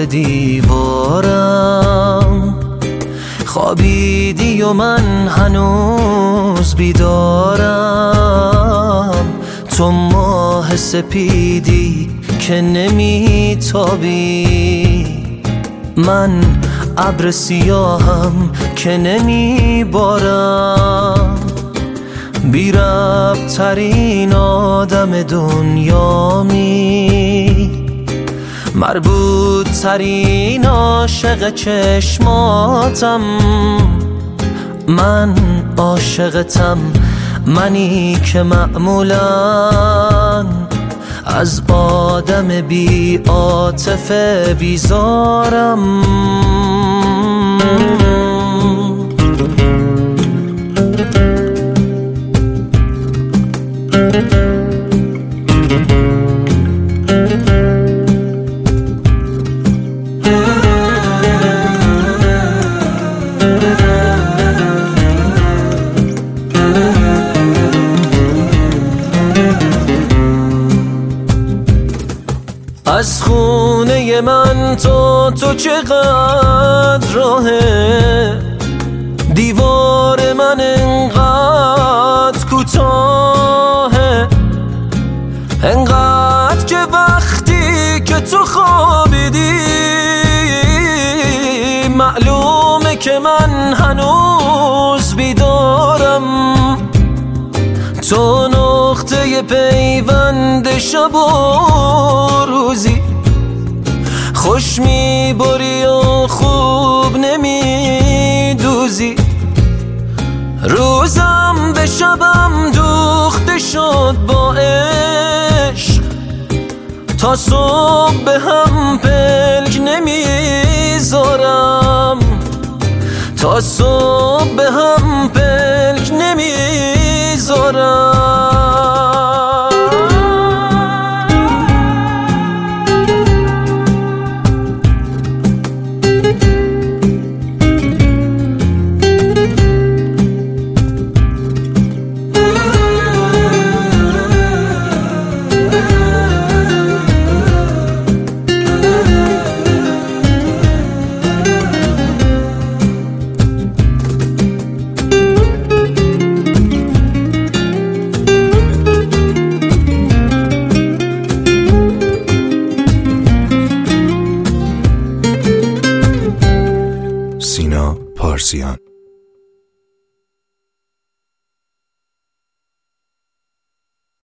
دیوارم، خوابیدی و من هنوز بیدارم. تو ماه سپیدی که نمیتابی، من ابر سیاهم که نمیبارم. بی ربط ترین آدم دنیامی، مربوط ترین عاشق چشماتم. من عاشقتم، منی که معمولاً از آدم بی عاطفه بیزارم. از خونه من تو چقدر راهه، دیوار من انقدر کوتاهه، انقدر که وقتی که تو خوابیدی معلومه که من هنوز بیدارم. تو نقطه پیوند شب و روزی، خوش میبری و خوب نمیدوزی. روزم به شبم دوخته شد با عشق، تا صبح به هم پلک نمیذارم، تا صبح به هم پلک نمیذارم. سینا پارسیان.